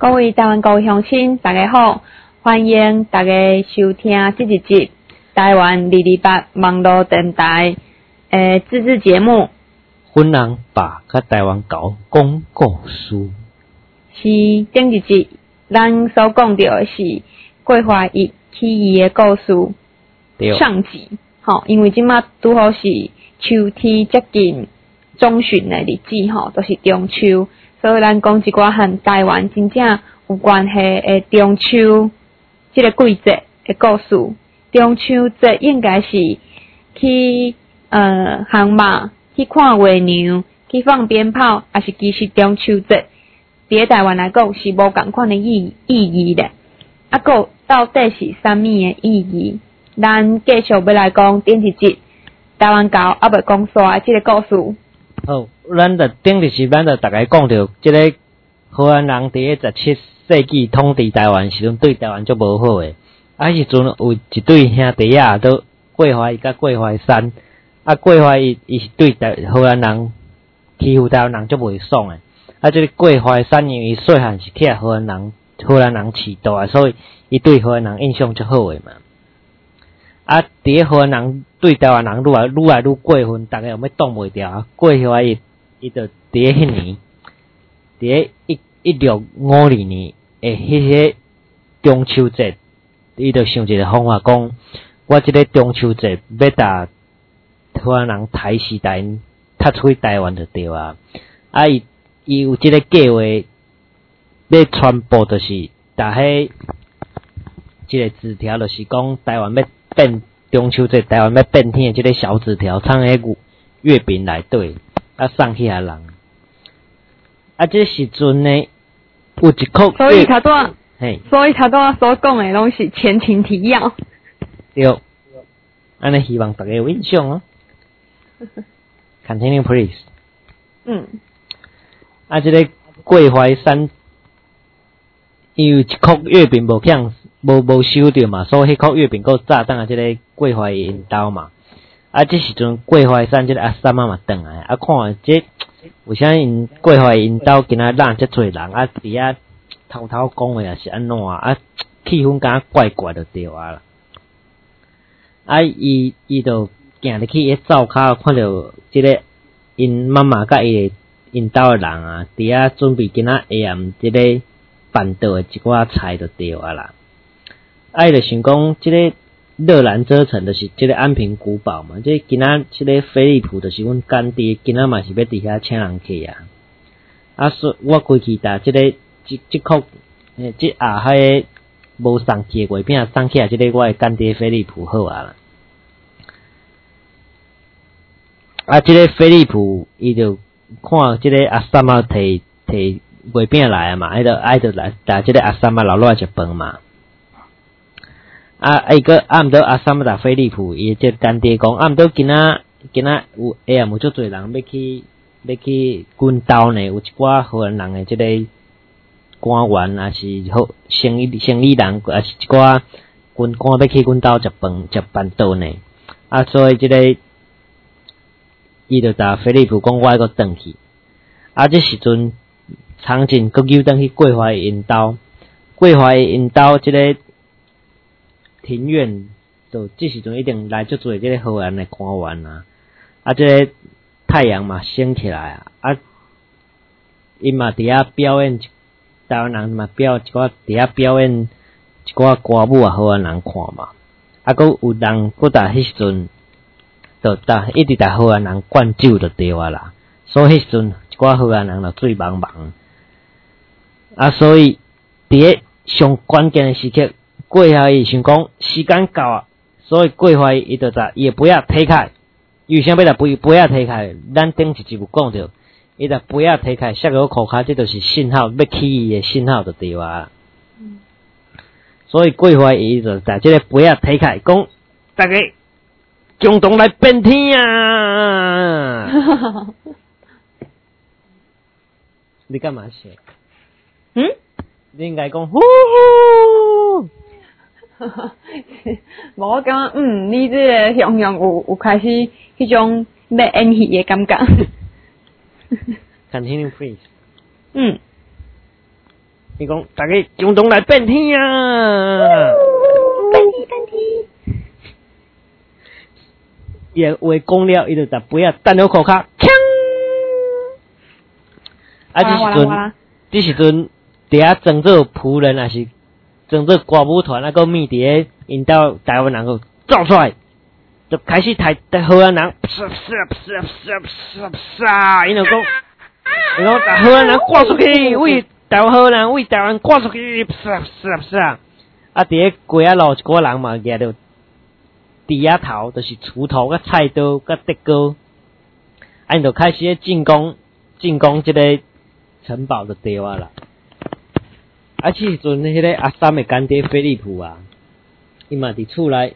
各位台湾各位乡亲，大家好，欢迎大家收听这一集台湾228网络电台自制节目。 芬人把甲台湾搞讲故事， 是顶一集咱所讲到的是桂花一起义的故事。 对， 上集，因为即马拄好是秋天接近中旬的日子，就是中秋。所以咱讲一寡和台湾真正有关系的中秋这个季节的故事。中秋节应该是去航马去看月娘去放鞭炮，还是其实中秋节伫台湾来讲是无共款的意义的。还有到底是啥物的意义？咱继续要来讲顶一集台湾教还未讲煞的这个故事。 好，咱就顶一集咱就大概讲到这个荷兰人伫个17世纪统治台湾时阵，对台湾足无好诶。时阵有一对兄弟仔，都桂花伊甲桂花山，桂花伊是对荷兰人欺负台湾人足袂爽诶。这个桂花山因为细汉是去荷兰人饲大，所以伊对荷兰人印象足好诶嘛。伫个荷兰人对台湾人愈来愈过分，大家有要挡袂牢。过花伊就伫个迄年，伫个1652年诶，迄个中秋节，伊就想一个方法讲，我即个中秋节要甲荷兰人抬死台，踢出去台湾就对啊。伊有即个计划，要传播就是打迄即个纸条，就是讲台湾要变中秋节，台湾要变天的即个小纸条，藏喺月饼内底，送去遐人。这时阵呢，有一颗所以头拄所讲的拢是前情提要。 对，安尼希望大家有印象哦。Continue please。这个桂花山，因为一颗月饼无收到嘛，所以迄颗月饼够炸弹这个桂花引刀嘛。这时阵桂花山这个阿三嘛转来，看这为啥因桂花引刀今仔让遮侪人伫遐偷偷讲话也是安怎气氛敢怪怪就对啦。伊就行入去伊灶骹，看到即个因妈妈甲伊引导的人伫遐准备今仔下暗即个办桌的一寡菜就对啦。伊就想讲即个热兰遮城就是即个安平古堡嘛，即今仔即个飞利浦就是阮干爹，今仔嘛是要伫遐请人去啊。所以我规期待即个即颗即迄个无送去的月饼送起来，即个我的干爹飞利浦好啦。即个飞利浦伊就看即个阿三仔摕月饼来嘛，就来即个阿三仔留落来食饭嘛。毋过阿三仔飞利浦伊即干爹讲，毋过今仔有下暗有足侪人要去军斗呢，有一寡荷兰人的即个官员啊，是好生意人，啊是一寡军官要去军斗食饭桌呢。所以即个伊就甲飞利浦讲，我要个转去。这时阵场景搁又转去桂花引刀即个庭院，就这时阵一定来足侪即个荷兰的官员啊。即个太阳嘛升起来因嘛伫遐表演，台湾人嘛伫遐表演一寡歌舞啊，荷兰人看嘛。搁有人搁搭迄时阵，就一直搭荷兰人灌酒就对啦。所以迄时阵一寡荷兰人就醉茫茫。所以伫个上关键的时刻，桂花伊想讲时间到啊，所以桂花伊就也不要推开。为啥要不要推开？咱顶一集有讲到，伊就不要推开，下个裤骹，这就是信号，要起义的信号就对啦。所以桂花伊就在这个不要推开，讲大家共同来变天啊！你干嘛写？你应该讲呼呼。 无我感觉你这个形容有开始迄种要演戏的感觉。 Continue please。 伊讲大家共同来变天啊！ 变天。 伊话讲了，伊就逐杯啊等了裤骹，锵！这时阵，伫遐装做仆人，还是装做歌舞团，啊，个面伫咧因兜台湾人个走出来，就开始抬荷兰人，因就讲，然后把荷兰人赶出去，为台湾荷兰为台湾赶出去，啊，伫咧街仔路一个人嘛，举着猪仔头，就是锄头、甲菜刀、甲竹篙，啊，因就开始咧进攻这个城堡就对啊啦。啊，这时阵迄个阿三的干爹菲利普啊，伊嘛伫厝内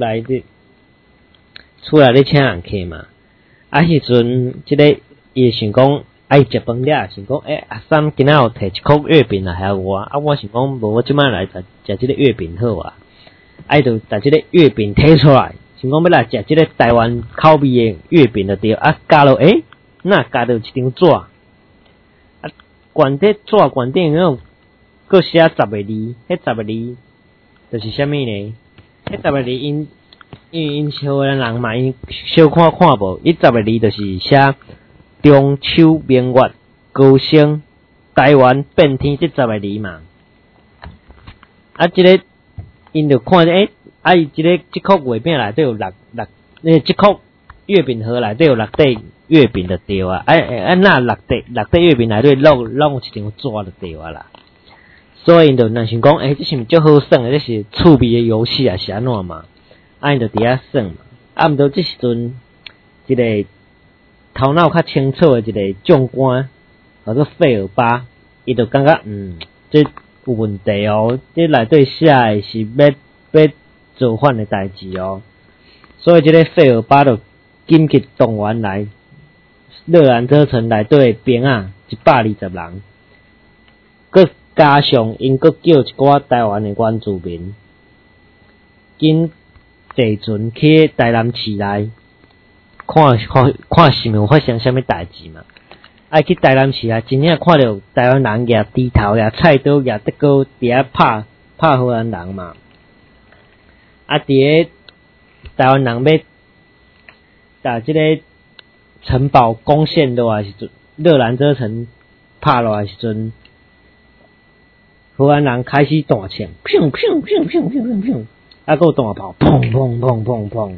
咧请人客嘛。啊，迄阵即个伊想讲爱食饭了，想讲阿三今仔有摕一箍月饼来遐我，啊，我想讲无我即摆来食即个月饼好啊。啊，就把即个月饼摕出来，想讲要来食即个台湾口味的月饼就对，啊，加了那加了一张纸。悬伫纸悬顶迄种，佫写10个字，迄10个字就是啥物呢？迄10个字因荷兰人嘛，因小看无，伊10个字就是写中秋明月高升台湾变天这10个字嘛。啊，即个因就看伊即箍月饼内底有六，即箍月饼盒内底有6块月饼就对啊，那6块月饼内底弄一张纸就对啊啦。所以因就若想讲，这是毋是足好耍诶？这是趣味诶游戏啊，是安怎嘛？因就伫遐耍嘛。啊，毋过这时阵一个头脑较清楚诶一个将官，叫做费尔巴，伊就感觉这有问题哦，这内底写诶是要造反诶代志哦。所以这个费尔巴就紧急动员来热兰遮城内底诶兵啊，120人，佮加上因佮叫一寡台湾诶原住民，紧坐船去台南市内看是毋有发生啥物代志嘛？爱去台南市内，真正看到台湾人举猪头、举菜刀、举竹篙伫遐拍荷兰人嘛。啊，伫咧台湾人要把即个城堡攻陷落来时阵，热兰遮城拍落来时阵，荷兰人开始弹枪，砰砰砰砰砰砰砰，啊，还有弹炮，砰砰砰砰砰。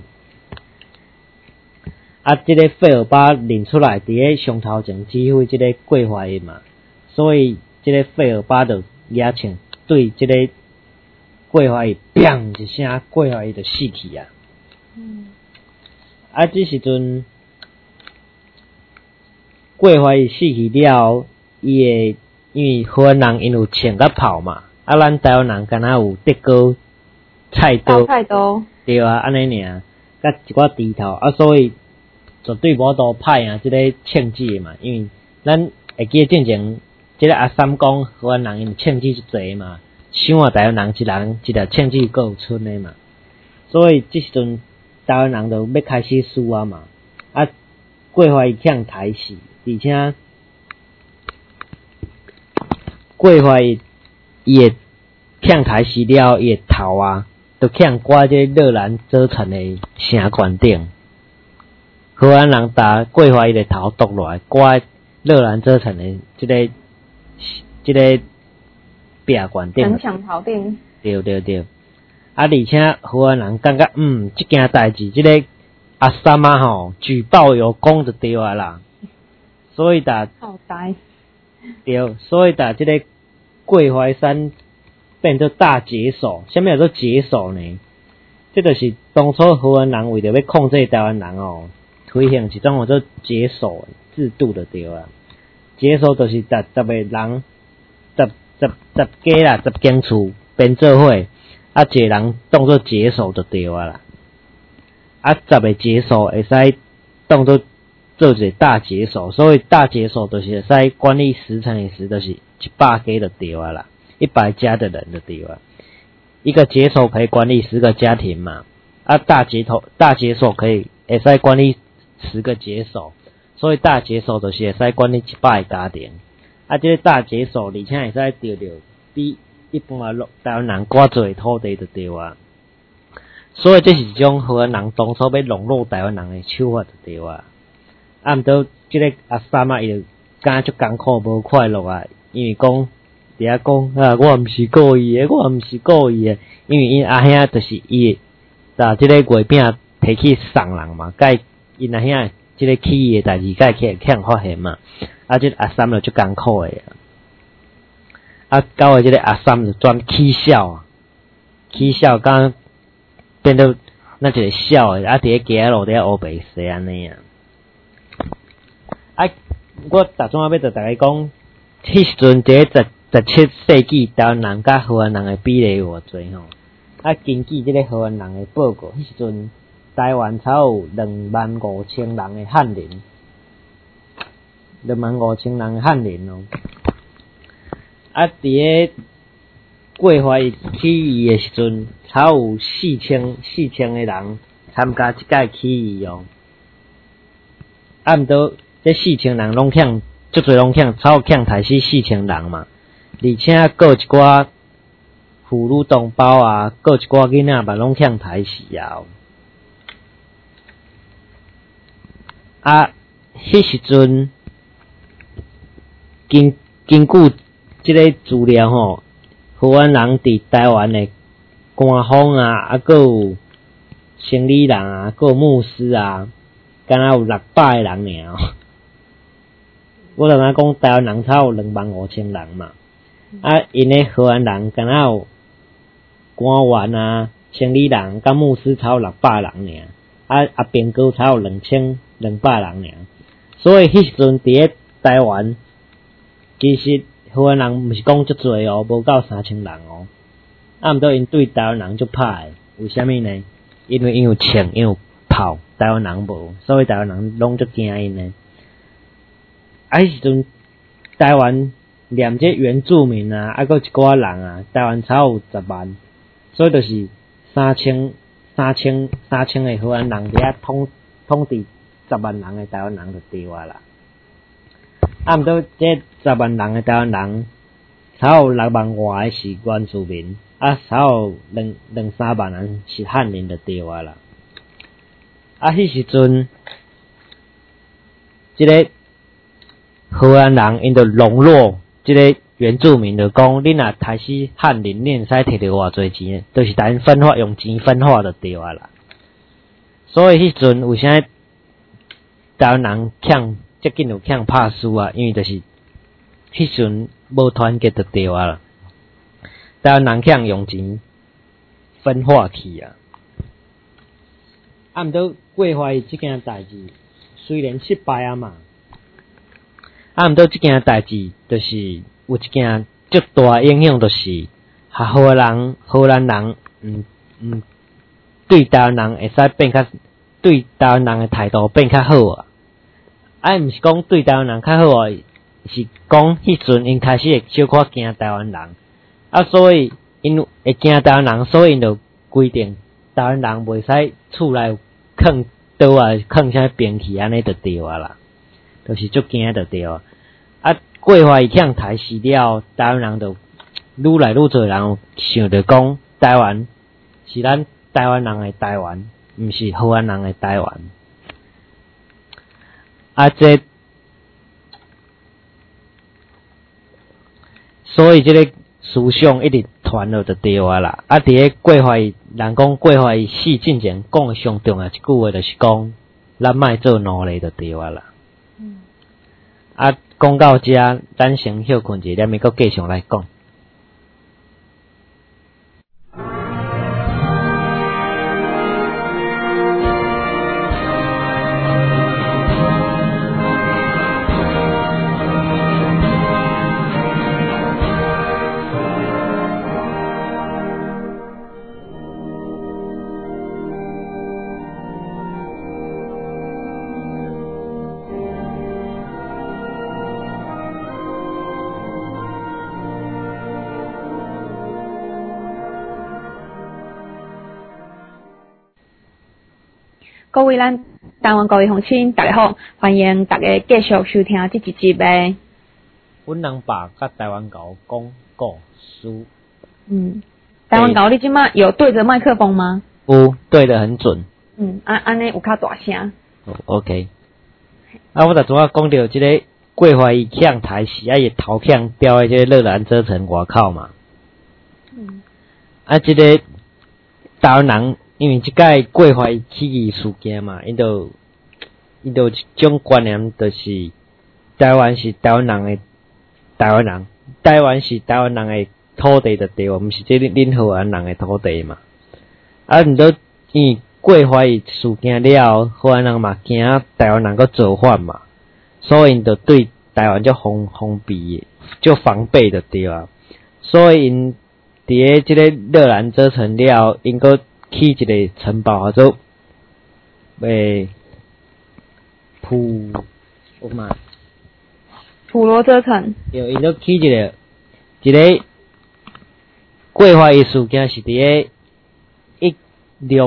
啊，即个费尔巴认出来，伫咧上头前指挥即个桂花印嘛，所以即个费尔巴就举枪对即个桂花印，砰一声，桂花印就死去啊。啊，这时阵桂花印死去了，因为荷兰人因有枪甲炮嘛，啊，咱台湾人敢若有竹篙、菜刀，对啊，安尼尔，甲一寡猪头，啊，所以绝对无度派啊，即个枪支嘛，因为咱会记进前，即个阿三讲荷兰人因枪支就侪嘛，想啊台湾人一人一条枪支够有剩诶嘛，所以即时阵台湾人就要开始输啊嘛，啊，桂花伊向台死，而且桂花伊会向台死了，伊会头啊，就向挂即热兰遮城诶城关顶。荷兰人把桂花伊的头剁落来，挂热兰遮城的即个壁关顶。 城墙头顶。 对。啊，而且荷兰人感觉即件代志，即个阿三啊吼举报有功就对啊啦。所以好呆。 对，所以即个桂花山变做大解手。啥物叫做解手呢？这就是当初荷兰人为着要控制台湾人哦。推行一种叫做解手制度就对啊，解手就是10个人，10家啦，10间厝编做伙，啊，一个人当做解手就对啊啦。啊，10个解手会使当做做一个大解手，所以大解手就是会使管理10乘以10，就是100家就对啊啦，100家的人就对啊。一个解手可以管理10个家庭嘛，啊，大解手会使管理10个解手，所以大解手就是会使管理100个家庭。啊，这个大解手而且会使得到比一般台湾人寡做土地就对啊。所以这是一种荷兰人当初要笼络台湾人的手法就对啊。啊，毋过即个阿三啊，伊就感觉足艰苦无快乐啊，因为讲伫遐讲啊，我毋是故意的，我毋是故意的，因为因阿兄就是伊，即个月饼摕去送人嘛，甲因阿兄即个起义的代志，甲去向发现嘛，啊，即个阿三就足艰苦的啊，到尾即个阿三就专起笑，刚变到那一个笑的，啊，伫咧街仔路伫黑白洗安尼啊。啊，我打算要甲大家讲，迄时阵伫咧17世纪台湾人甲荷兰人的比例偌济吼。啊，根据即个荷兰人的报告，迄时阵台湾才有25000人的汉人，25000人的汉人哦。啊，伫咧过淮起义的时阵，才有4000个人参加即届起义哦。啊，毋过这4000人拢欠，足侪拢欠，超欠台死4000人嘛，而且还有一寡妇女同胞啊，还有一寡囡仔嘛拢欠台死啊。啊，迄时阵根据即个资料吼，荷兰人伫台湾的官方啊，还有生理人啊，还有牧师啊，敢若有600个人尔。我刚刚讲台湾人才有25000人嘛，啊，因咧荷兰人敢若有官员啊、生理人甲牧师才有600人尔，啊兵哥才有2200人尔，所以迄时阵伫咧台湾，其实荷兰人毋是讲足侪哦，无到3000人哦，啊，毋过因对台湾人足歹，为虾米呢？因为因有枪，因有炮，台湾人无，所以台湾人拢足惊因呢。啊，迄时阵台湾连这原住民啊，还有一寡人啊，台湾才有10万，所以就是3000个荷兰人伫遐统治10万人的台湾人就对啊啦。啊，毋过这10万人的台湾人，才有6万外是原住民，啊，才有2-3万人是汉人就对啊啦。啊，迄时阵，即个荷兰人因着笼络即个原住民，就讲恁若杀死汉人，恁会使摕到偌济钱，就是甲因分化，用钱分化就对啊啦。所以迄时阵为啥台湾人遮紧就拍输啊？因为就是迄时阵无团结就对啊啦。台湾人用钱分化去啊。啊，毋过过淮即件代志虽然失败啊嘛。啊，毋过即件代志就是有一件足大影响，就是荷兰人，对台湾人会使变较，对台湾人的态度变较好啊。啊，毋是讲对台湾人较好啊，是讲迄阵因开始会小可惊台湾人，啊，所以因会惊台湾人，所以因就规定台湾人袂使厝内囥倒啊，囥啥兵器安尼就对啊啦。就是足惊就对啊！啊，过淮向台死了，台湾人就愈来愈侪人想着讲，台湾是咱台湾人的台湾，毋是荷兰人的台湾。啊，所以这个思想一直传落就对啊啦。啊，伫咧过淮，人讲过淮死进前讲的上重要一句话，就是讲，咱莫做奴隶就对啊啦。啊，讲到这，咱先休困一下，咪阁继续来讲。 各位咱台湾各位乡亲，大家好，欢迎大家继续收听这一集的阮人爸甲台湾狗讲故事。 台湾狗你即马有对着麦克风吗？ 有，对得很准。 安尼有较大声。 OK。我就主要讲到即个桂花伊向台时，伊头向调诶即个乐兰遮城外口嘛。即个台湾人因为即届桂花伊起义事件嘛，因就一种观念，就是台湾是台湾人诶台湾人，台湾是台湾人诶土地就对，毋是即恁荷兰人诶土地嘛。毋过因为桂花伊事件了，荷兰人嘛惊台湾人搁造反嘛，所以因就对台湾就封闭，就防备就对啊。所以因伫个即个乐兰遮城了，因搁起一个城堡，叫做普罗遮城。 对，因搁起一个桂花伊事件是伫个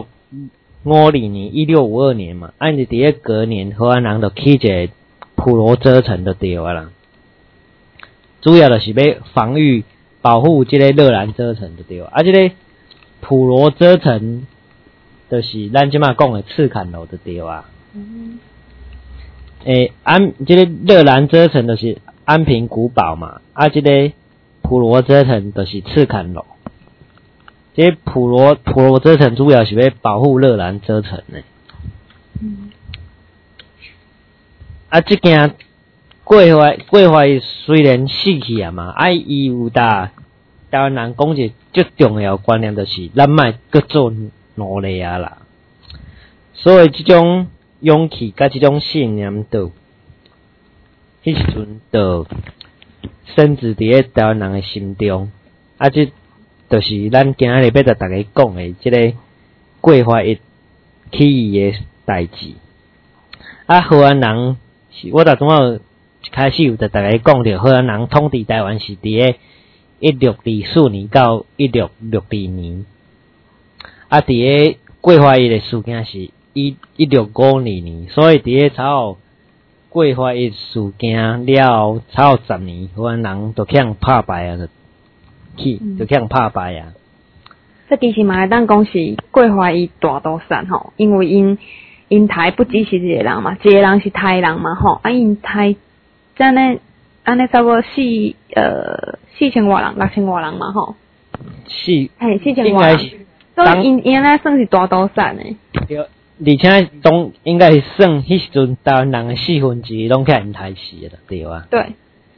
1652年嘛，就伫个隔年，荷兰人就起一个普罗遮城就对啊啦。主要就是要防御保护即个乐兰遮城就对啊。即个普罗遮城就是咱即马讲的赤坎楼就对啊。即个乐兰遮城就是安平古堡嘛，即个普罗遮城就是赤坎楼。即普罗遮城主要是要保护乐兰遮城的。即件桂花伊虽然死去啊嘛，伊有台湾人讲一个最重要观念，就是咱莫搁做奴隶啊啦。所以即种勇气甲即种信念，迄时阵就深植伫个台湾人的心中。即就是咱今仔日要甲大家讲的即个桂花一起义的代志。荷兰人我逐阵仔一开始有甲大家讲着，荷兰人统治台湾是伫个1624年到1662年。伫个桂花一的事件是1652年，所以伫个差不桂花一事件了差不10年，荷兰人就向拍败啊，就向拍败啊。 这其实嘛会当讲是桂花伊大屠杀吼，因为因台不只是一个人嘛，一个人是台人嘛吼，因台安尼差不多4000外人，6000外人嘛吼。4000外人，所以因安尼算是大屠杀呢。 对，而且应该是算迄时阵台湾人的1/4拢去因台死的，对啊。 对。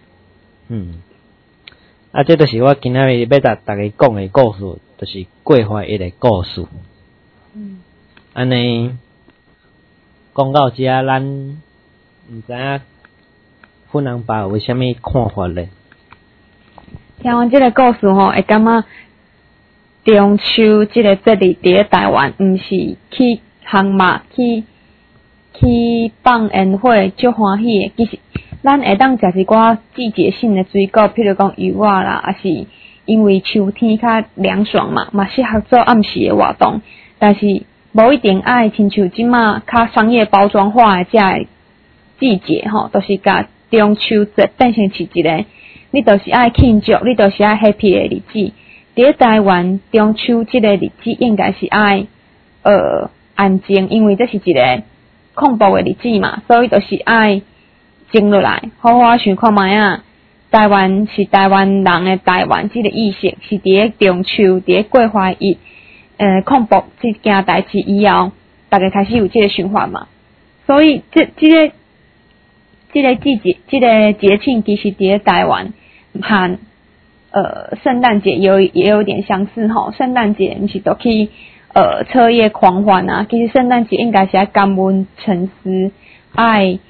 这就是我今仔日要甲大家讲的故事，就是桂花一的故事。安尼讲到这，咱毋知影粉人爸有啥物看法咧？ 听完这个故事吼，会感觉中秋这个节日伫台湾，毋是去烘肉、去放烟火，足欢喜的。其实咱会当食一寡季节性的水果，譬如讲柚仔啦，也是因为秋天较凉爽嘛适合做暗时的活动。但是无一定爱亲像即马较商业包装化的这个季节吼，都是甲中秋节变成是一个，你就是爱庆祝，你就是爱 happy 的日子。伫台湾中秋这个日子应该是爱安静，因为这是一个恐怖的日子嘛，所以就是爱静落来，好好想看卖啊。台湾是台湾人的台湾，这个意识是伫个中秋，伫个桂花日，恐怖这件代志以后，大家开始有这个想法嘛。所以这个季节，这个节庆其实伫个台湾和圣诞节也有点相似吼。圣诞节毋是都去彻夜狂欢啊，其实圣诞节应该是爱感恩沉思，爱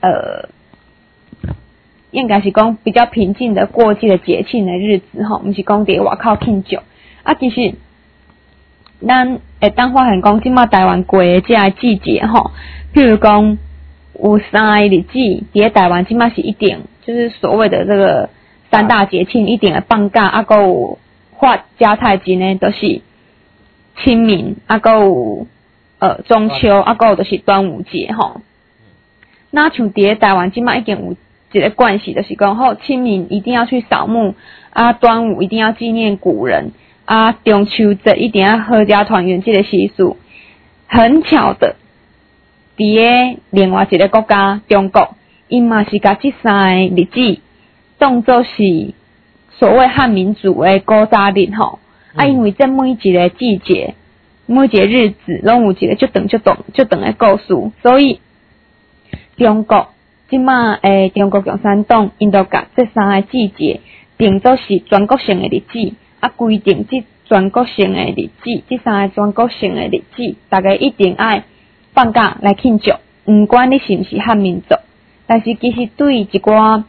应该是讲比较平静的过这个节庆的日子吼，毋是讲伫外口庆祝。其实咱会当发现讲，即马台湾过的这个季节吼，譬如讲有3个日子，伫台湾即马是一定就是所谓的这个3大节庆一定会放假，还有发加菜金呢，都是清明，还有中秋，还有就是端午节吼。那像伫台湾即马已经有一个惯习，就是讲好清明一定要去扫墓啊，端午一定要纪念古人啊，中秋节一定要合家团圆这个习俗。很巧的，伫个另外一个国家中国，因嘛是甲这三个日子当作是所谓汉民族的古早日吼。啊，因为这每一个季节、每一个日子，拢有一个足长的故事，所以中国即马中国共产党因都甲这三个季节定作是全国性的日子，啊，规定这全国性的日子，这三个全国性的日子，大家一定爱放假来庆祝，毋管你是毋是汉民族，但是其实对一寡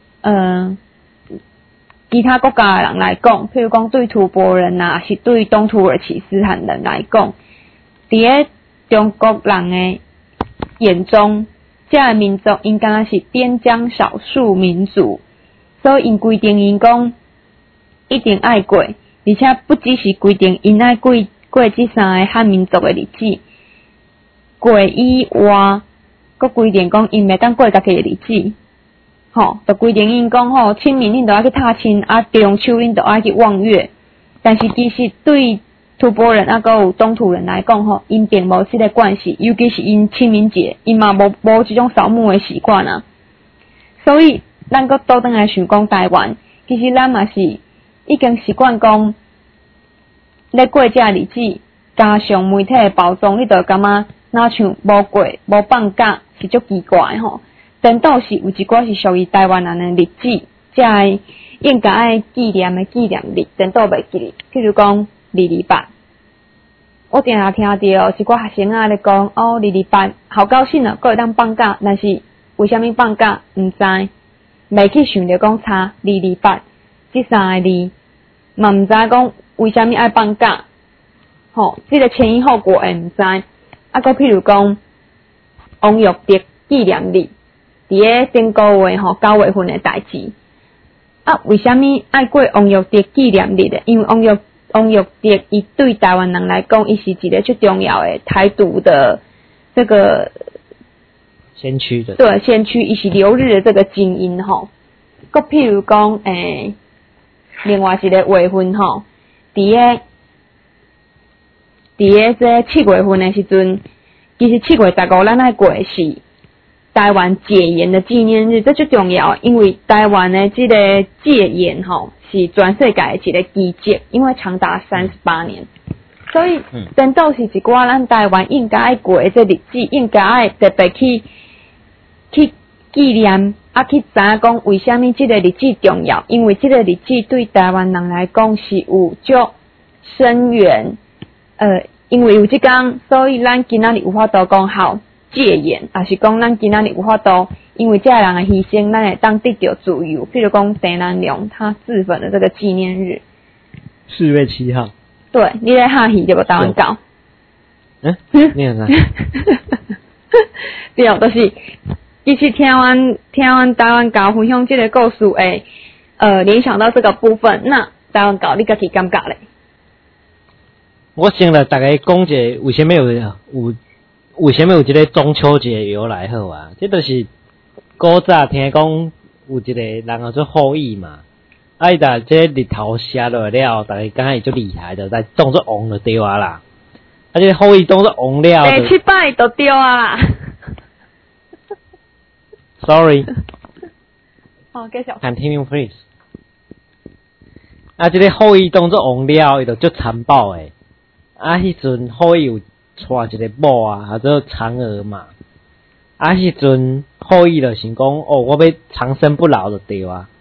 其他国家的人来讲，譬如讲对吐蕃人啊，是对东土耳其斯坦人来讲，伫个中国人的眼中，这个民族应该是边疆少数民族，所以因规定因讲一定爱过，而且不只是规定因爱过这三个汉民族的日子，过以外，佮规定讲因袂当过家己的日子。吼，就规定因讲吼，清明恁都要去踏青，啊，中秋恁都要去望月。但是其实对吐蕃人啊，佮有东土人来讲吼，因并无这个关系，尤其是因清明节，因嘛无这种扫墓的习惯啊。所以咱佮倒转来想讲台湾，其实咱嘛是已经习惯讲，咧过这日子，加上媒体的包装，你就感觉若像无过无放假，是足奇怪吼。真倒是有一寡是属于台湾人的日子，才应该爱纪念的纪念日，真倒袂记哩。譬如讲228，我定下听到一寡学生咧讲，哦，228好高兴啊，佫会当放假，但是为虾米放假毋知，袂去想着讲差228这三个字，嘛毋知讲为虾米爱放假，吼，这个前因后果会毋知。啊，佫譬如讲王玉蝶纪念日。伫个顶个月吼9月份的代志，啊，为虾米爱过王玉蝶纪念日的？因为王玉蝶，伊对台湾人来讲，伊是一个最重要的台独的这个先驱的， 对，先驱，伊是留日的这个精英吼。佮譬如讲，另外一个月份吼，伫个这7月份的时阵，其实7月15咱爱过是台湾戒严的纪念日，这最重要，因为台湾的这个戒严吼是全世界的一个奇迹，因为长达38年，所以真倒是一寡咱台湾应该爱过的这日子，应该爱特别去纪念，啊去知影讲为虾米这个日子重要，因为这个日子对台湾人来讲是有足深远，因为有这天，所以咱今仔日有法度讲好。戒严，也是讲咱今仔日有法度，因为这个人的牺牲，咱会当得到自由。譬如讲陈南龙他自焚的这个纪念日 ，4月7号。 对，你在下戏对不？台湾搞？ 你有啥？ 对，就是其实听完台湾搞分享这个故事诶，联想到这个部分，那台湾搞你家己感觉咧？ 我先来大概讲一下为什么为什么有这个中秋节由来好啊？这就是古早听讲有一个人叫做后羿嘛，啊伊把这日头射落了，大家感觉伊足厉害的，来当作王就对啊啦。啊，这个后羿当作王了， 第7摆就对啊啦。 Sorry。 好，继续。 Continue please。啊，这个后羿当作王了，伊就足残暴诶。啊，迄阵后羿有带一个某啊，叫做嫦娥嘛。啊，迄阵后羿就想讲，哦，我要长生不老就对啊。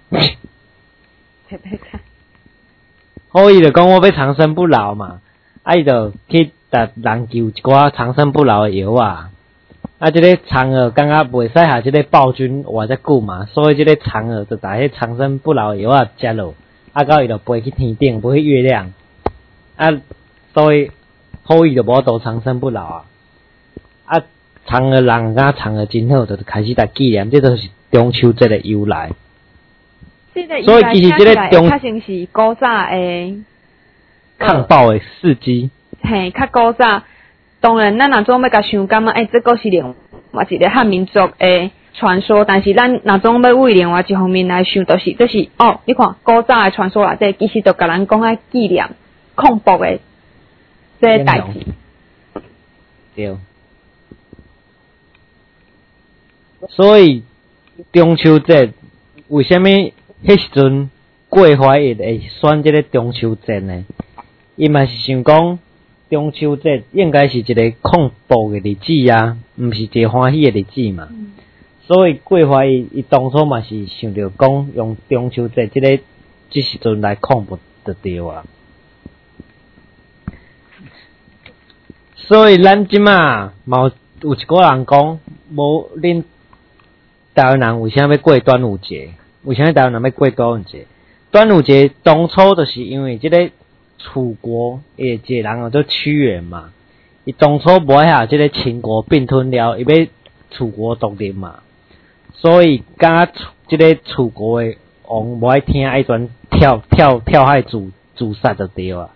后羿就讲我要长生不老嘛，啊，伊就去搭人求一寡长生不老的药啊。啊，这个嫦娥感觉袂使下这个暴君活遮久嘛，所以这个嫦娥就把迄长生不老的药啊食落，啊，到伊就飞去天顶，飞去月亮。啊，所以后羿就无度长生不老啊！啊，嫦娥人甲嫦娥真好，就开始来纪念，这就是中秋节的由来。所以其实这个中较像是古早诶抗暴的事迹。 嘿，较古早。当然，咱若总要甲想感觉，这个是另外一个汉民族诶传说，但是咱若总要为另外一方面来想，就是这是哦，你看古早的传说内底，其实就甲咱讲爱纪念恐怖的这个代志。 对。所以中秋节为虾米迄时阵过怀日会选这个中秋节呢？伊嘛是想讲中秋节应该是一个恐怖的日子啊，毋是一个欢喜的日子嘛。所以过怀伊当初嘛是想着讲用中秋节这时阵来恐怖就对啊。所以咱即马嘛有一个人讲，无恁台湾人为啥要过端午节？为啥台湾人要过端午节？端午节当初就是因为这个楚国的一个人叫做屈原嘛，伊当初无爱下这个秦国并吞了，伊要楚国独立嘛，所以甲这个楚国的王无爱听，爱转跳海自杀就对啊。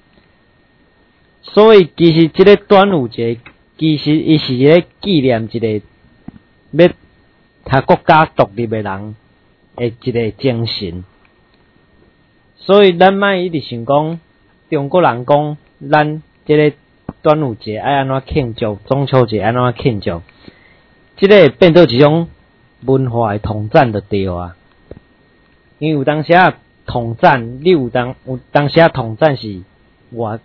所以其实这个端午节，其实伊是咧纪念一个要他国家独立的人的一个精神。所以咱莫一直想讲，中国人讲咱这个端午节爱安怎庆祝，中秋节安怎庆祝，这个变做一种文化的统战就对啊。因为有当时啊统战，你有当时啊统战是外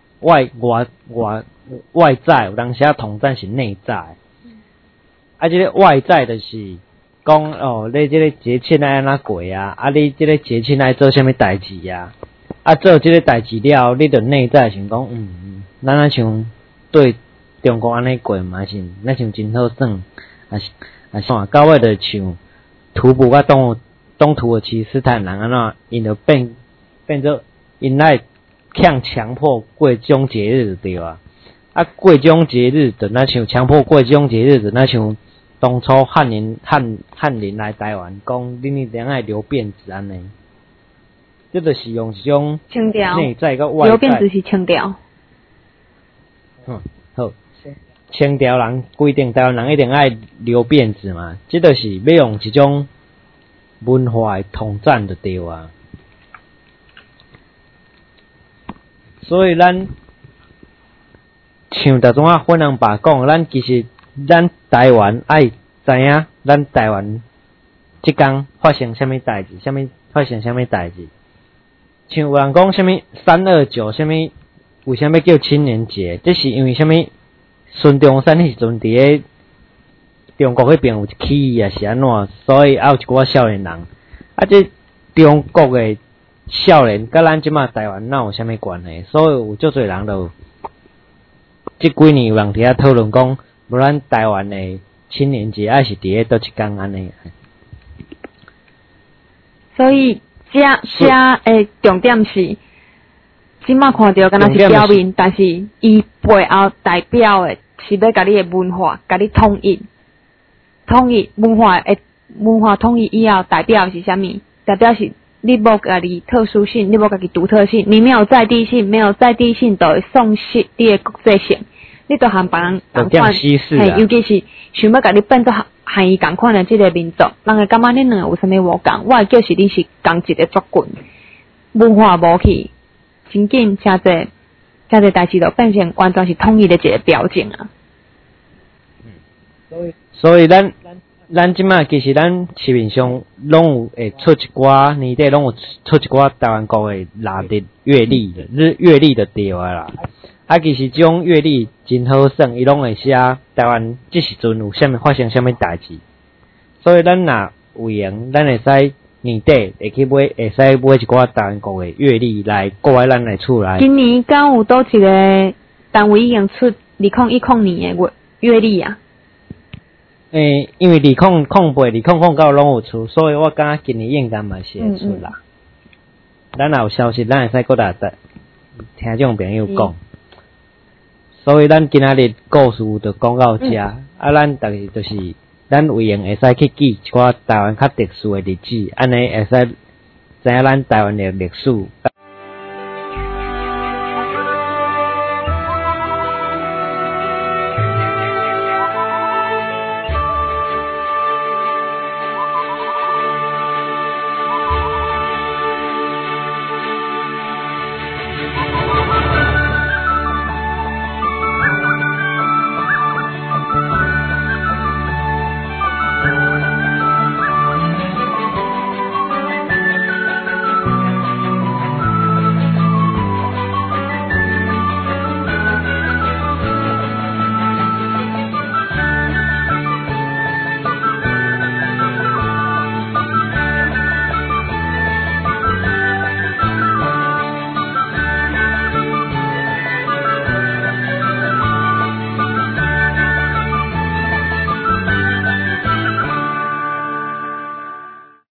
在，有当时啊统战是内在。啊，这个外在就是讲哦，你这个节庆爱安怎过啊？啊，你这个节庆爱做啥物代志啊？啊，做这个代志了，你就内在想讲，咱啊像对中国安尼过嘛是，咱像真好耍，啊是到尾就像图补甲东土耳其斯坦人安怎，因就变做因来强迫过这种节日就对啊。啊，过这种节日就那像强迫过这种节日就那像当初汉人来台湾讲，恁一定爱留辫子安尼，这就是用一种清调内在甲外在。 留辫子是清调。 好，清朝人规定台湾人一定爱留辫子嘛，这就是要用一种文化的统战就对啊。所以咱像大种啊粉红爸讲，其实咱台湾爱知影，咱台湾即天发生啥物代志，发生啥物代志。像有人讲啥物329，啥物为啥物叫青年节？这是因为啥物？孙中山迄时阵伫咧中国迄边有起义啊，是安怎？所以还有一寡少年人啊，这中国的少年甲咱即马台湾哪有啥物关系？所以有足侪人就即几年有人伫遐讨论讲，无咱台湾的青年节还是伫咧倒一天安尼。 所以这的重点是，即马看到敢若是表面，但是伊背后代表的是要甲你的文化，甲你统一文化统一以后，代表是啥物？代表是你无家己特殊性，你无家己独特性，你没有在地性，没有在地性就会丧失你的国际性，你就和别人同款，尤其是想要甲你变做和伊同款的即个民族，人会感觉恁两个有啥物无共，我会叫是你是同一个族群，文化无去，真紧诚济代志就变成完全是统一的一个标准啊。 所以咱即马其实咱市面上拢有会出一寡年底拢有出一寡台湾国的腊日月历的对啊啦。啊，其实这种月历真好耍，伊拢会写台湾即时阵有发生啥物代志。所以咱若有闲，咱会使年底会使买一寡台湾国的月历来挂在咱的厝内。 今年敢有倒一个单位已经出2010年的月历啊？ 因为2008、2009拢有出，所以我感觉今年应该嘛是会出啦。咱若有消息，咱会使搁来听众朋友讲。所以咱今仔日故事就讲到这，啊，咱大概就是咱有闲会使去记一寡台湾较特殊的日子，安尼会使知影咱台湾的历史，